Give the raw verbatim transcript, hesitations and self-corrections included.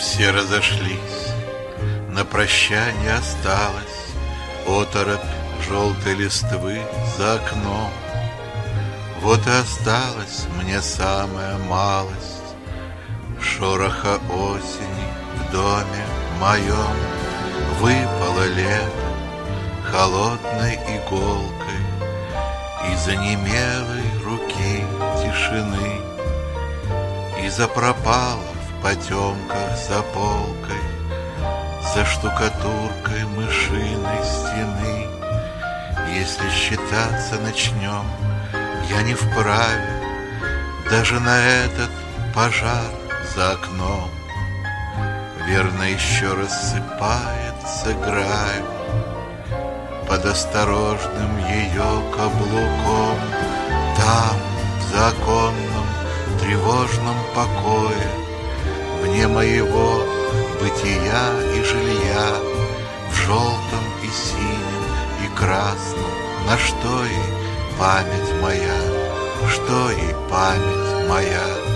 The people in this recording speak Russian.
Все разошлись, на прощание осталась оторопь желтой листвы за окном. Вот и осталась мне самая малость шороха осени в доме моем. Выпало лето холодной иголкой из онемелой руки тишины, и запропала в потемках за полкой, за штукатуркой мышиной стены. Если считаться начнем, я не вправе даже на этот пожар за окном. Верно, еще рассыпается гравий под осторожным ее каблуком. Там, в законном тревожном покое, вне моего бытия и жилья, в желтом и синем и красном, на что ей память моя, что ей память моя?